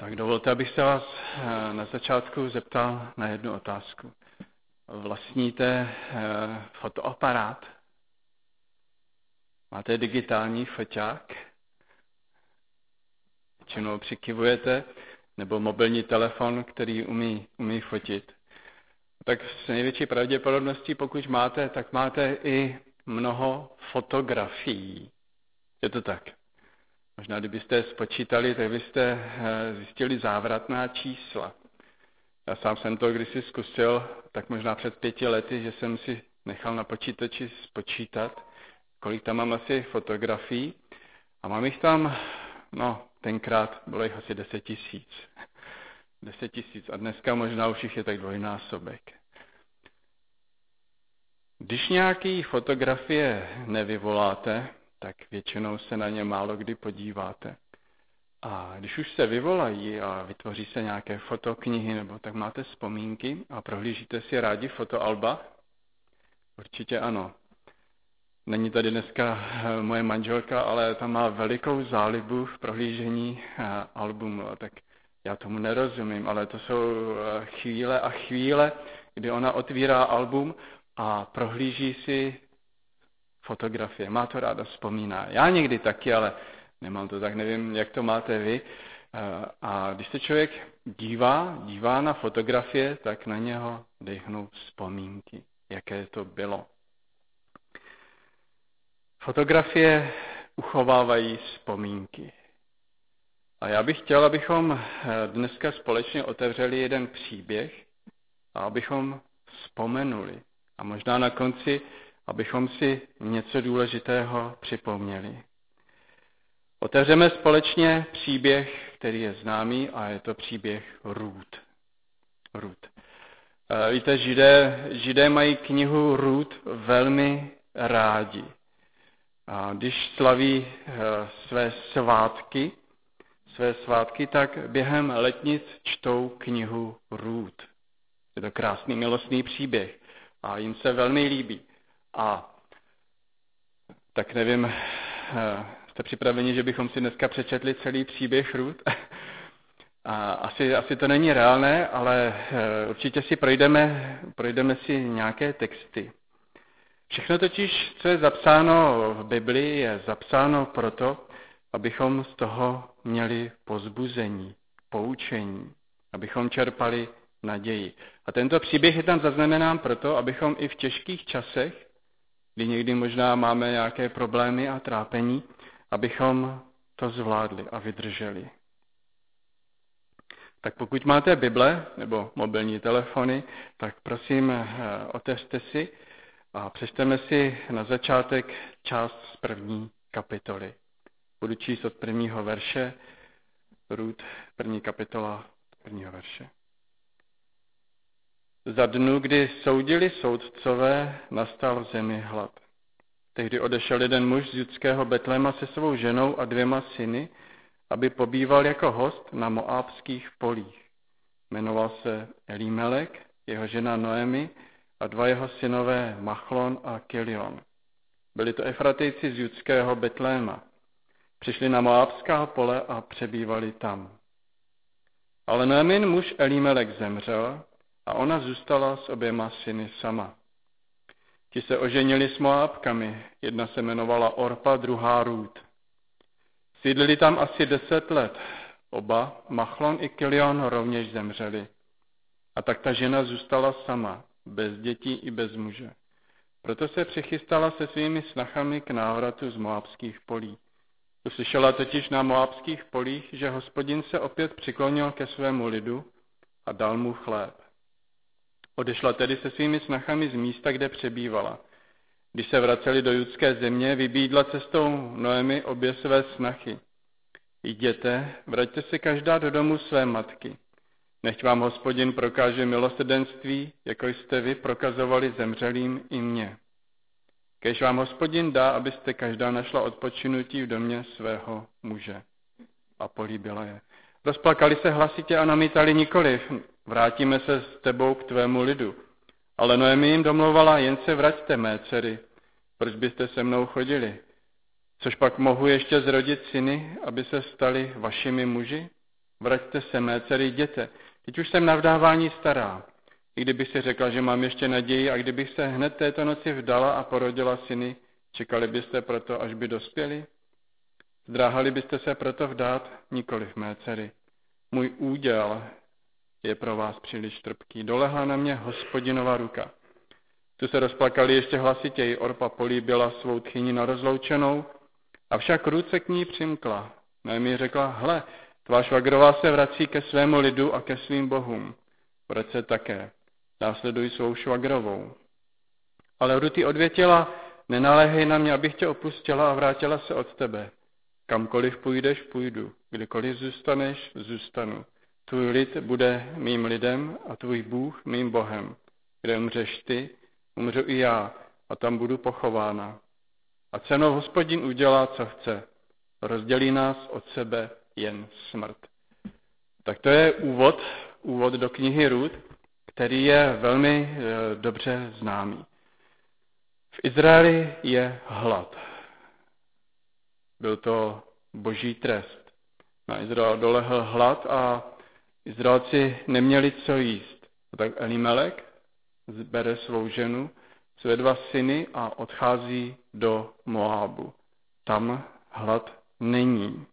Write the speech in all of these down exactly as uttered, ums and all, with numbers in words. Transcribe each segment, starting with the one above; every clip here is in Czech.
Tak dovolte, abych se vás na začátku zeptal na jednu otázku. Vlastníte fotoaparát? Máte digitální foťák? Většinou přikyvujete? Nebo mobilní telefon, který umí, umí fotit? Tak s největší pravděpodobností, pokud máte, tak máte i mnoho fotografií. Je to tak? Možná, kdybyste je spočítali, tak byste zjistili závratná čísla. Já sám jsem to kdysi zkusil, tak možná před pěti lety, že jsem si nechal na počítači spočítat, kolik tam mám asi fotografií. A mám jich tam, no, tenkrát bylo jich asi deset tisíc. Deset tisíc a dneska možná už jich je tak dvojnásobek. Když nějaký fotografie nevyvoláte, tak většinou se na ně málo kdy podíváte. A když už se vyvolají a vytvoří se nějaké fotoknihy, nebo tak máte vzpomínky a prohlížíte si rádi fotoalba? Určitě ano. Není tady dneska moje manželka, ale ta má velikou zálibu v prohlížení albumu. Tak já tomu nerozumím, ale to jsou chvíle a chvíle, kdy ona otvírá album a prohlíží si fotografie. Má to ráda, vzpomíná. Já někdy taky, ale nemám to tak, nevím, jak to máte vy. A když se člověk dívá, dívá na fotografie, tak na něho dechnou vzpomínky, jaké to bylo. Fotografie uchovávají vzpomínky. A já bych chtěl, abychom dneska společně otevřeli jeden příběh a abychom vzpomenuli. A možná na konci, abychom si něco důležitého připomněli. Otevřeme společně příběh, který je známý, a je to příběh Rút. Rút. Víte, židé, židé mají knihu Rút velmi rádi. A když slaví své svátky, své svátky, tak během letnic čtou knihu Rút. Je to krásný, milostný příběh a jim se velmi líbí. A tak nevím, jste připraveni, že bychom si dneska přečetli celý příběh Rút? A asi, asi to není reálné, ale určitě si projdeme, projdeme si nějaké texty. Všechno totiž, co je zapsáno v Biblii, je zapsáno proto, abychom z toho měli povzbuzení, poučení, abychom čerpali naději. A tento příběh je tam zaznamenán proto, abychom i v těžkých časech, kdy někdy možná máme nějaké problémy a trápení, abychom to zvládli a vydrželi. Tak pokud máte Bible nebo mobilní telefony, tak prosím, otevřte si a přečteme si na začátek část z první kapitoly. Budu číst od prvního verše, Rút, první kapitola, prvního verše. Za dnu, kdy soudili soudcové, nastal v zemi hlad. Tehdy odešel jeden muž z judského Betléma se svou ženou a dvěma syny, aby pobýval jako host na moábských polích. Jmenoval se Elimelek, jeho žena Noemi a dva jeho synové Machlon a Kilion. Byli to Efratejci z judského Betléma. Přišli na moábská pole a přebývali tam. Ale Noemin muž Elimelek zemřel a ona zůstala s oběma syny sama. Ti se oženili s Moábkami, jedna se jmenovala Orpa, druhá Rút. Sídlili tam asi deset let, oba, Machlon i Kilion, rovněž zemřeli. A tak ta žena zůstala sama, bez dětí i bez muže. Proto se přichystala se svými snachami k návratu z moábských polí. Uslyšela totiž na moábských polích, že Hospodin se opět přiklonil ke svému lidu a dal mu chléb. Odešla tedy se svými snachami z místa, kde přebývala. Když se vraceli do judské země, vybídla cestou Noemi obě své snachy. Jděte, vraťte se každá do domu své matky. Nechť vám Hospodin prokáže milosrdenství, jako jste vy prokazovali zemřelým i mně. Kéž vám Hospodin dá, abyste každá našla odpočinutí v domě svého muže. A políbila je. Rozplakali se hlasitě a namítali nikoliv. Vrátíme se s tebou k tvému lidu. Ale Noemi jim domlouvala, jen se vraťte, mé dcery. Proč byste se mnou chodili? Což pak mohu ještě zrodit syny, aby se stali vašimi muži? vraťte se, mé dcery, jděte. Teď už jsem na vdávání stará. I kdybych si řekla, že mám ještě naději a kdybych se hned této noci vdala a porodila syny, čekali byste proto, až by dospěli? Zdráhali byste se proto vdát? Nikoliv, mé dcery. Můj úděl je pro vás příliš trpký. Dolehla na mě Hospodinova ruka. Tu se rozplakali ještě hlasitěji. Orpa políbila svou tchyni na rozloučenou, avšak Rút se k ní přimkla. Naomi řekla, hle, tvá švagrová se vrací ke svému lidu a ke svým bohům. Vrať se také. Následuj svou švagrovou. Ale Rút jí odvětila, nenaléhej na mě, abych tě opustila a vrátila se od tebe. Kamkoliv půjdeš, půjdu. Kdykoliv zůstaneš, zůstanu. Tvůj lid bude mým lidem a tvůj Bůh mým Bohem. Kde umřeš ty, umřu i já a tam budu pochována. A cenou Hospodin udělá, co chce. Rozdělí nás od sebe jen smrt. Tak to je úvod, úvod do knihy Rút, který je velmi e, dobře známý. V Izraeli je hlad. Byl to boží trest. Na Izrael dolehl hlad a Izraelci neměli co jíst. A tak Elimelek bere svou ženu, své dva syny a odchází do Moábu. Tam hlad není.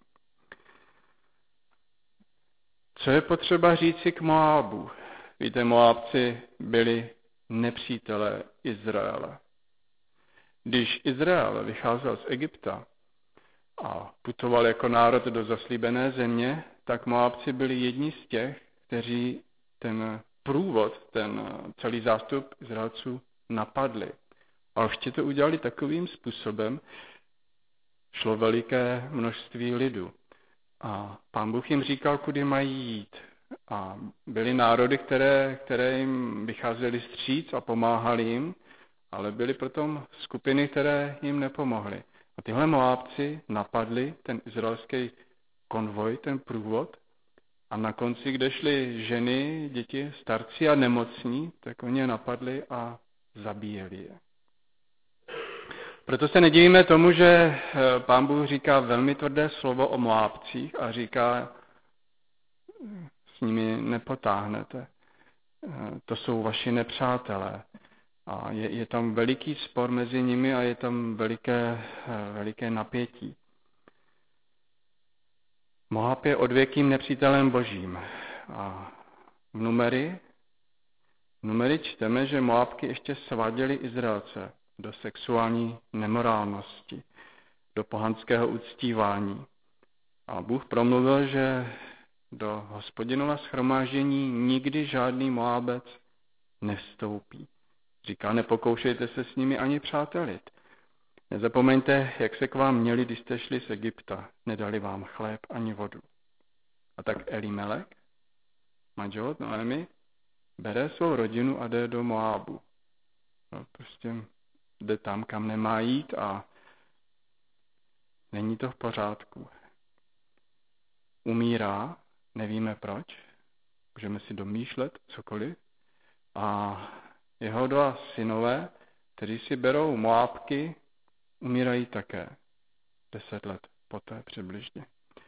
Co je potřeba říci k Moábu? Víte, Moábci byli nepřítelé Izraele. Když Izrael vycházel z Egypta a putoval jako národ do zaslíbené země, tak Moábci byli jedni z těch, kteří ten průvod, ten celý zástup Izraelců napadli. A ještě to udělali takovým způsobem, šlo veliké množství lidu. A Pán Bůh jim říkal, kudy mají jít. A byly národy, které, které jim vycházely vstříc a pomáhali jim, ale byly potom skupiny, které jim nepomohly. A tyhle Moábci napadli ten izraelský konvoj, ten průvod, a na konci, kde šly ženy, děti, starci a nemocní, tak oni je napadli a zabíjeli je. Proto se nedivíme tomu, že Pán Bůh říká velmi tvrdé slovo o Moábcích a říká, s nimi nepotáhnete. To jsou vaši nepřátelé. A je, je tam veliký spor mezi nimi a je tam veliké, veliké napětí. Moab je odvěkým nepřítelem božím. A v numeri, v numeri čteme, že Moabky ještě sváděli Izraelce do sexuální nemorálnosti, do pohanského uctívání. A Bůh promluvil, že do Hospodinova shromáždění nikdy žádný Moabec nevstoupí. Říká, nepokoušejte se s nimi ani přátelit. Nezapomeňte, jak se k vám měli, když jste šli z Egypta. Nedali vám chléb ani vodu. A tak Elimelek, manžel Noemi, bere svou rodinu a jde do Moábu. No, prostě jde tam, kam nemá jít a není to v pořádku. Umírá, nevíme proč, můžeme si domýšlet cokoliv. A jeho dva synové, kteří si berou Moábky, umírají také deset let poté přibližně.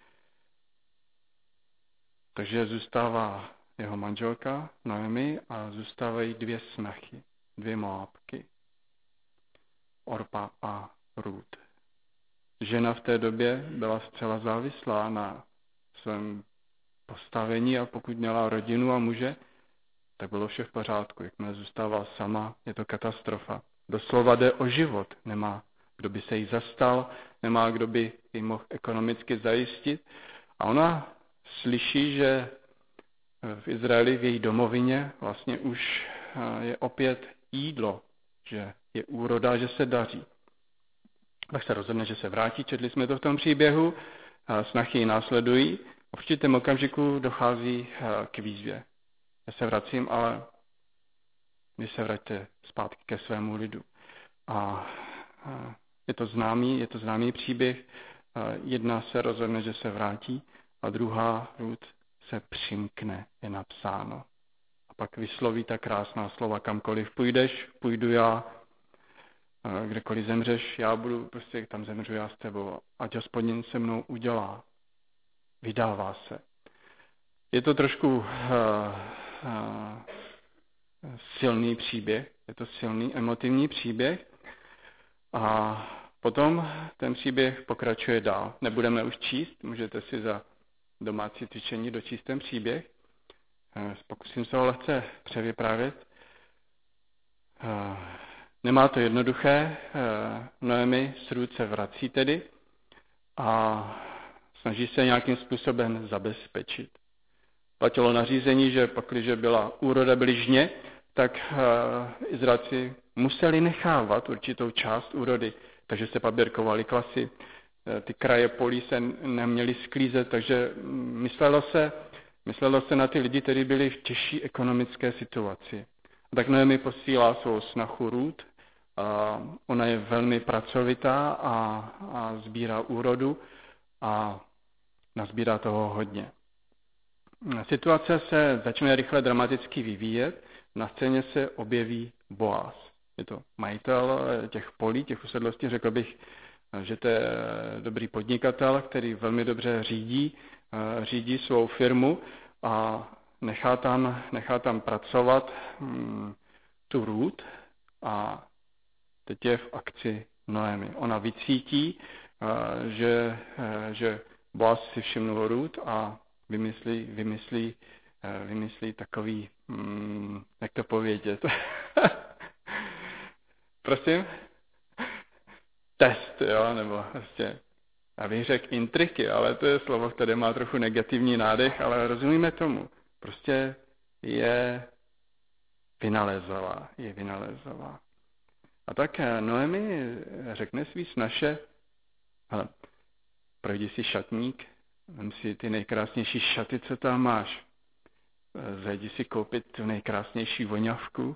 Takže zůstává jeho manželka Noemi a zůstávají dvě smechy, dvě Moábky, Orpa a Rút. Žena v té době byla zcela závislá na svém postavení a pokud měla rodinu a muže, tak bylo vše v pořádku. Jakmile zůstává sama, je to katastrofa. Doslova jde o život. Nemá, kdo by se jí zastal, nemá, kdo by ji mohl ekonomicky zajistit. A ona slyší, že v Izraeli, v její domovině, vlastně už je opět jídlo, že je úroda, že se daří. Tak se rozhodne, že se vrátí, četli jsme to v tom příběhu, snachy ji následují. V určitém okamžiku dochází k výzvě. Já se vracím, ale vy se vraťte zpátky ke svému lidu. A je to známý, je to známý příběh. Jedna se rozhodne, že se vrátí a druhá, Rút, se přimkne, je napsáno. A pak vysloví ta krásná slova, kamkoliv půjdeš, půjdu já, kdekoliv zemřeš, já budu, prostě tam zemřu já s tebou. Ať Hospodin se mnou udělá. Vydává se. Je to trošku uh, uh, silný příběh, je to silný emotivní příběh a potom ten příběh pokračuje dál. Nebudeme už číst, můžete si za domácí cvičení dočíst ten příběh. Uh, pokusím se ho lehce převyprávět. Uh, nemá to jednoduché, uh, Noemi s Rút se vrací tedy a snaží se nějakým způsobem zabezpečit. Platilo nařízení, že pakliže byla úroda bližně, tak uh, Izraelci museli nechávat určitou část úrody, takže se paběrkovaly klasy, ty kraje polí se neměly sklízet, takže myslelo se, myslelo se na ty lidi, kteří byli v těžší ekonomické situaci. A tak Noemi posílá svou snachu Rút, a ona je velmi pracovitá a, a sbírá úrodu a nazbírá toho hodně. Situace se začne rychle dramaticky vyvíjet, na scéně se objeví Boaz. Je to majitel těch polí, těch usedlostí, řekl bych, že to je dobrý podnikatel, který velmi dobře řídí, řídí svou firmu a nechá tam, nechá tam pracovat hm, tu Rút a teď je v akci Noemi. Ona vycítí, že, že Boaz si všimnul Rút a vymyslí, vymyslí, vymyslí takový, hm, jak to povědět, prosím, test, jo, nebo prostě, já bych řekl intriky, ale to je slovo, které má trochu negativní nádech, ale rozumíme tomu. Prostě je vynalézavá, je vynalézavá. A tak Noemi řekne svý snaše, hele, projdi si šatník, vem si ty nejkrásnější šaty, co tam máš. Zajdi si koupit tu nejkrásnější voňavku.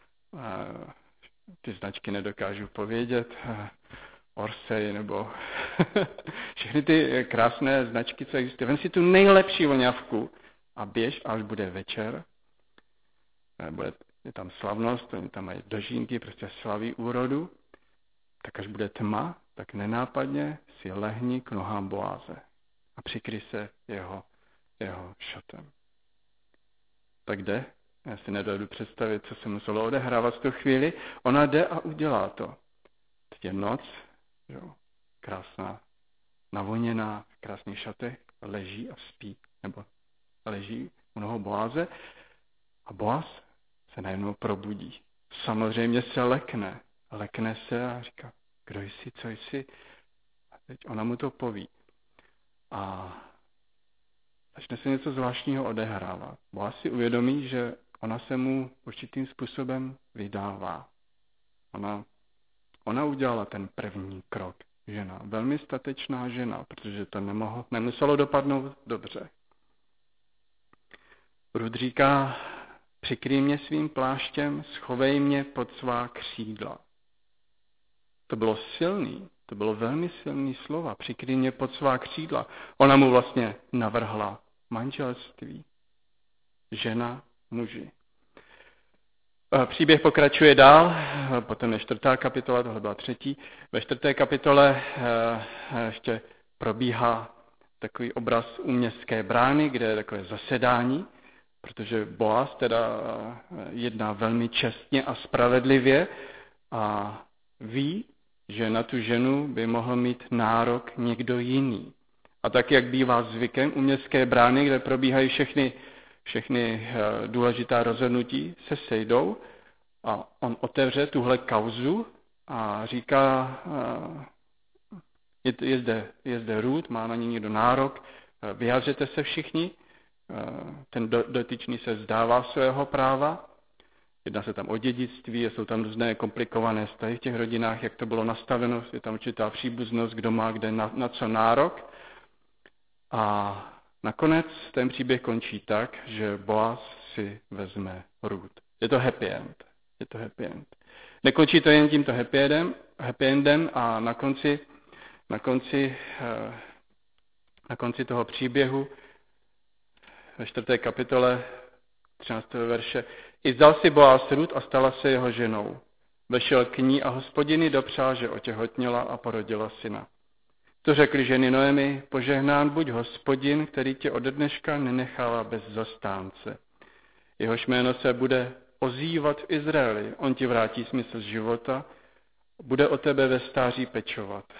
Ty značky nedokážu povědět. Orsay nebo všechny ty krásné značky, co existují. Vem si tu nejlepší voňavku a běž, až bude večer. Bude, je tam slavnost, oni tam mají dožínky, prostě slaví úrodu. Tak až bude tma, tak nenápadně si lehni k nohám Boáze a přikry se jeho, jeho šatem. Tak jde, já si nedovedu představit, co se muselo odehrávat v tu chvíli. Ona jde a udělá to. Teď je noc, jo, krásná, navoněná, krásný šatek, leží a spí, nebo leží u nohou Boáze a Boaz se najednou probudí. Samozřejmě se lekne, lekne se a říká, kdo jsi, co jsi? A teď ona mu to poví. A začne se něco zvláštního odehrávat. Boaz si uvědomí, že ona se mu určitým způsobem vydává. Ona, ona udělala ten první krok. Žena, velmi statečná žena, protože to nemohlo, nemuselo dopadnout dobře. Rud říká, přikryj mě svým pláštěm, schovej mě pod svá křídla. To bylo silný, to bylo velmi silný slova, přikryj mě pod svá křídla. Ona mu vlastně navrhla manželství. Žena, muži. Příběh pokračuje dál, potom je čtvrtá kapitola, tohle byla třetí. Ve čtvrté kapitole ještě probíhá takový obraz u městské brány, kde je takové zasedání, protože Boaz teda jedná velmi čestně a spravedlivě a ví, že na tu ženu by mohl mít nárok někdo jiný. A tak, jak bývá zvykem u městské brány, kde probíhají všechny, všechny důležitá rozhodnutí, se sejdou a on otevře tuhle kauzu a říká, je, je, zde, je zde Rút, má na ní někdo nárok, vyjádřete se všichni, ten dotyčný se vzdává svého práva, jedná se tam o dědictví, jsou tam různé komplikované vztahy v těch rodinách, jak to bylo nastaveno, je tam určitá příbuznost, kdo má kde na, na co nárok. A nakonec ten příběh končí tak, že Boaz si vezme Rút. Je to happy end. Je to happy end. Nekončí to jen tímto happy endem, happy endem a na konci, na konci, na konci toho příběhu ve čtvrté kapitole třináctého verše i vzal si Boaz Rút a stala se jeho ženou. Vešel k ní a Hospodin jí dopřál, že otěhotněla a porodila syna. To řekli ženy Noemi, požehnán buď Hospodin, který tě ode dneška nenechává bez zastánce. Jehož jméno se bude ozývat v Izraeli, on ti vrátí smysl života, bude o tebe ve stáří pečovat.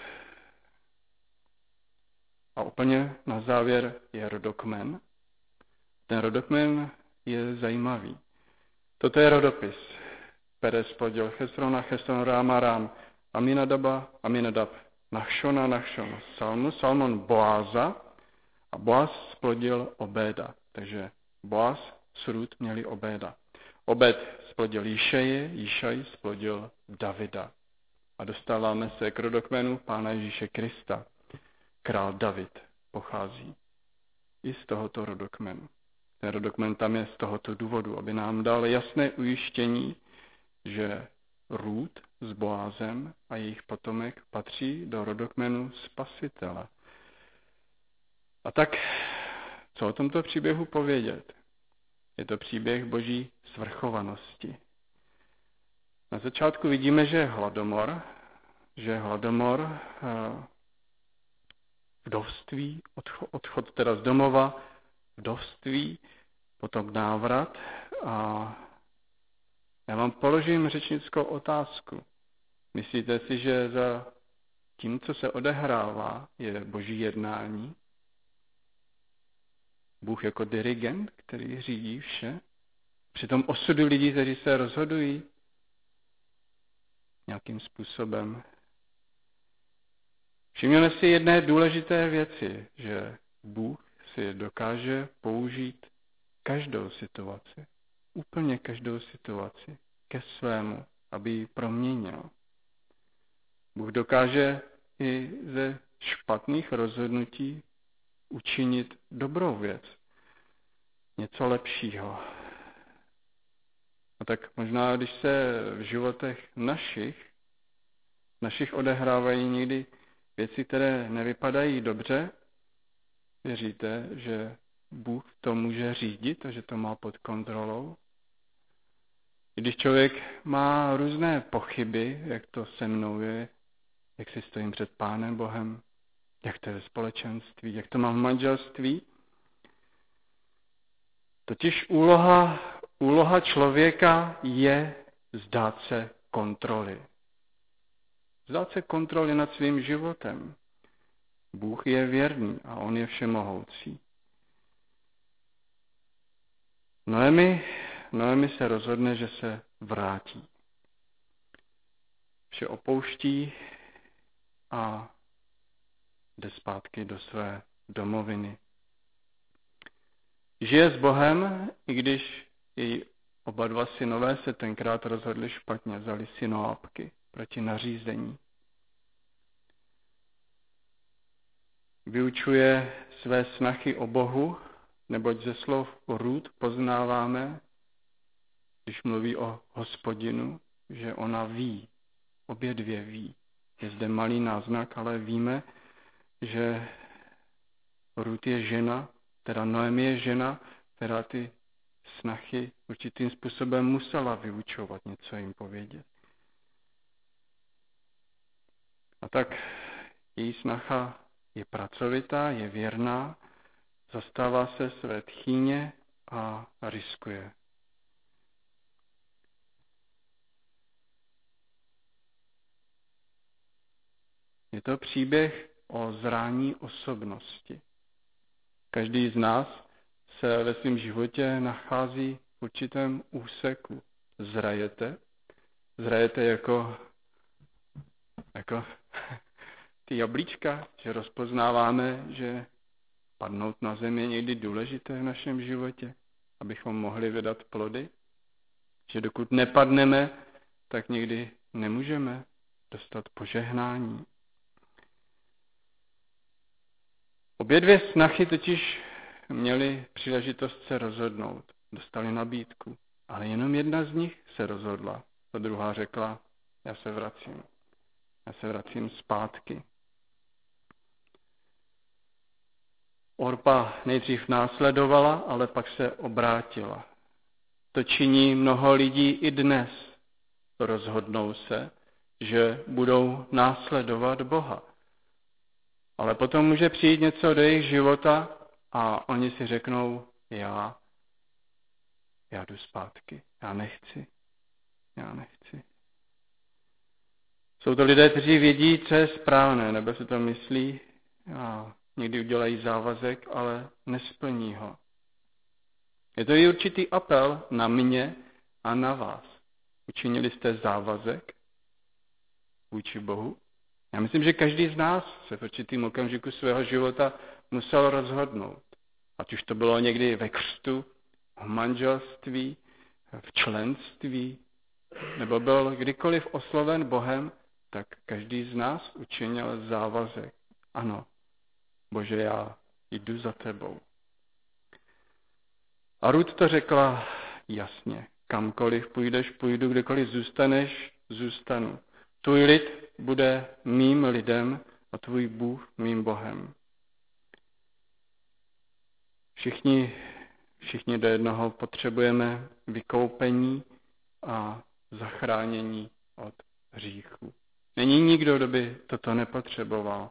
A úplně na závěr je rodokmen. Ten rodokmen je zajímavý. Toto je rodopis. Perez plodil Hezrona, Hezron Ráma, Rám, Aminadaba, Aminadab, Nachšona, Nachšon, Salmu, Salmon Boáza a Boaz splodil Obéda. Takže Boaz s Rut měli Obéda. Obed splodil Jíšeje, Jíšaj splodil Davida. A dostáváme se k rodokmenu Pána Ježíše Krista. Král David pochází i z tohoto rodokmenu. Ten rodokmen tam je z tohoto důvodu, aby nám dal jasné ujištění, že Rút s Boázem a jejich potomek patří do rodokmenu Spasitele. A tak, co o tomto příběhu povědět? Je to příběh Boží svrchovanosti. Na začátku vidíme, že je hladomor, že je hladomor, vdovství, odchod, odchod teda z domova, vdovství, potom návrat. A já vám položím řečnickou otázku. Myslíte si, že za tím, co se odehrává, je Boží jednání? Bůh jako dirigent, který řídí vše? Přitom osudu lidí, kteří se rozhodují nějakým způsobem. Všimněme si jedné důležité věci, že Bůh si dokáže použít každou situaci, úplně každou situaci ke svému, aby ji proměnil. Bůh dokáže i ze špatných rozhodnutí učinit dobrou věc, něco lepšího. A tak možná, když se v životech našich, našich odehrávají někdy věci, které nevypadají dobře, věříte, že Bůh to může řídit a že to má pod kontrolou? Když člověk má různé pochyby, jak to se mnou je, jak si stojím před Pánem Bohem, jak to je ve společenství, jak to mám v manželství, totiž úloha, úloha člověka je vzdát se kontroly. Vzdát se kontroly nad svým životem. Bůh je věrný a on je všemohoucí. Noemi, Noemi se rozhodne, že se vrátí. Vše opouští a jde zpátky do své domoviny. Žije s Bohem, i když její oba dva synové se tenkrát rozhodli špatně, vzali synoápky proti nařízení. Vyučuje své snachy o Bohu, neboť ze slov Rút poznáváme, když mluví o Hospodinu, že ona ví, obě dvě ví. Je zde malý náznak, ale víme, že Rút je žena, teda Noemi je žena, která ty snachy určitým způsobem musela vyučovat, něco jim povědět. A tak její snacha je pracovitá, je věrná, zastává se své tchýně a riskuje. Je to příběh o zrání osobnosti. Každý z nás se ve svém životě nachází v určitém úseku. Zrajete. Zrajete jako, jako ty jablíčka, že rozpoznáváme, že padnout na zemi je někdy důležité v našem životě, abychom mohli vydat plody. Že dokud nepadneme, tak někdy nemůžeme dostat požehnání. Obě dvě snachy totiž měly příležitost se rozhodnout. Dostali nabídku, ale jenom jedna z nich se rozhodla. Ta druhá řekla, já se vracím. Já se vracím zpátky. Orpa nejdřív následovala, ale pak se obrátila. To činí mnoho lidí i dnes. Rozhodnou se, že budou následovat Boha. Ale potom může přijít něco do jejich života a oni si řeknou, já, já jdu zpátky, já nechci, já nechci. Jsou to lidé, kteří vědí, co je správné, nebo si to myslí a někdy udělají závazek, ale nesplní ho. Je to i určitý apel na mě a na vás. Učinili jste závazek vůči Bohu? Já myslím, že každý z nás se v určitým okamžiku svého života musel rozhodnout. Ať už to bylo někdy ve křtu, v manželství, v členství, nebo byl kdykoliv osloven Bohem, tak každý z nás učinil závazek. Ano, Bože, já jdu za tebou. A Rut to řekla jasně. Kamkoliv půjdeš, půjdu, kdekoliv zůstaneš, zůstanu. Tvůj lid bude mým lidem a tvůj Bůh mým Bohem. Všichni, všichni do jednoho potřebujeme vykoupení a zachránění od hříchu. Není nikdo, kdo by toto nepotřeboval.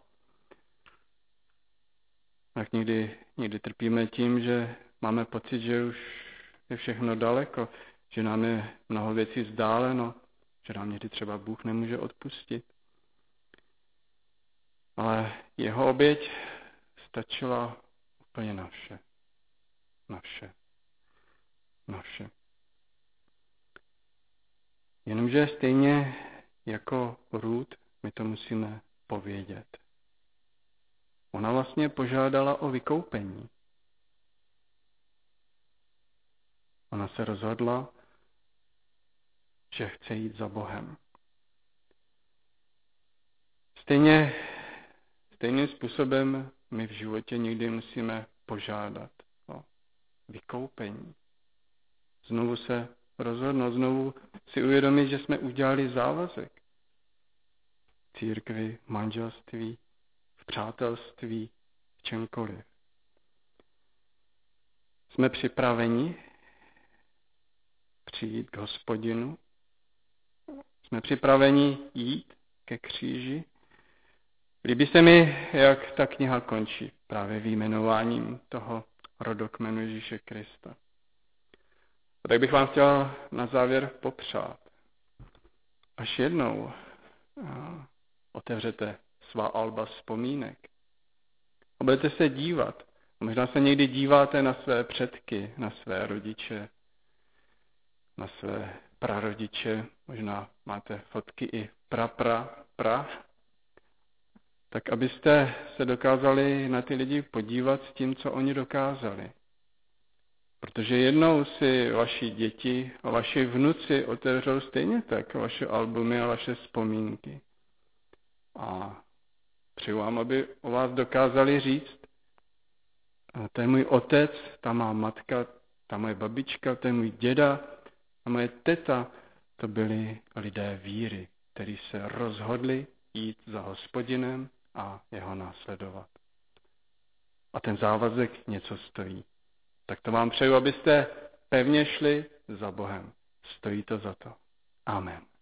Tak někdy, někdy trpíme tím, že máme pocit, že už je všechno daleko, že nám je mnoho věcí vzdáleno, že nám někdy třeba Bůh nemůže odpustit. Ale jeho oběť stačila úplně na vše. Na vše. Na vše. Jenomže stejně jako Rút, my to musíme povědět. Ona vlastně požádala o vykoupení. Ona se rozhodla, že chce jít za Bohem. Stejně, stejným způsobem my v životě někdy musíme požádat o vykoupení. Znovu se rozhodnout, znovu si uvědomit, že jsme udělali závazek. V církvi, v manželství, v přátelství, v čemkoliv. Jsme připraveni přijít k Hospodinu? Jsme připraveni jít ke kříži? Líbí se mi, jak ta kniha končí právě vyjmenováním toho rodokmenu Ježíše Krista. A tak bych vám chtěl na závěr popřát. Až jednou otevřete svá alba vzpomínek a budete se dívat. Možná se někdy díváte na své předky, na své rodiče, na své prarodiče, možná máte fotky i pra, pra, pra, tak abyste se dokázali na ty lidi podívat s tím, co oni dokázali. Protože jednou si vaši děti a vaši vnuci otevřou stejně tak vaše albumy a vaše vzpomínky. A přeju vám, aby o vás dokázali říct, to je můj otec, ta má matka, ta moje babička, to je můj děda a moje teta, to byli lidé víry, kteří se rozhodli jít za Hospodinem a jeho následovat. A ten závazek něco stojí. Tak to vám přeju, abyste pevně šli za Bohem. Stojí to za to. Amen.